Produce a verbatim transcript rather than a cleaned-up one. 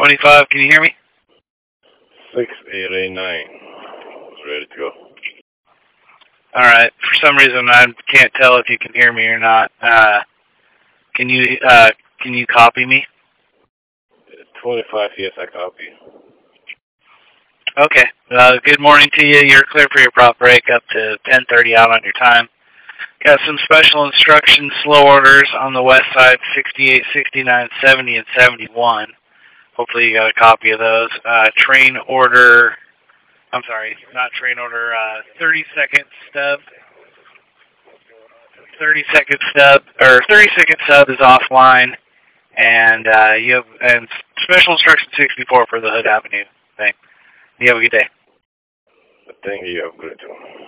twenty-five, can you hear me? six eight eight nine. Ready to go. Alright, for some reason I can't tell if you can hear me or not. Uh, can you, uh, can you copy me? twenty-five, yes, I copy. Okay, uh, good morning to you. You're clear for your prop break up to ten thirty out on your time. Got some special instructions, slow orders on the west side, sixty-eight, sixty-nine, seventy, and seventy-one. Hopefully you got a copy of those. Uh, train order, I'm sorry, not train order, uh, thirty second stub. thirty second stub, or thirty second stub is offline, and uh, you have, and special instruction sixty-four for the Hood Avenue thing. You have a good day. Thank you. Have a good day.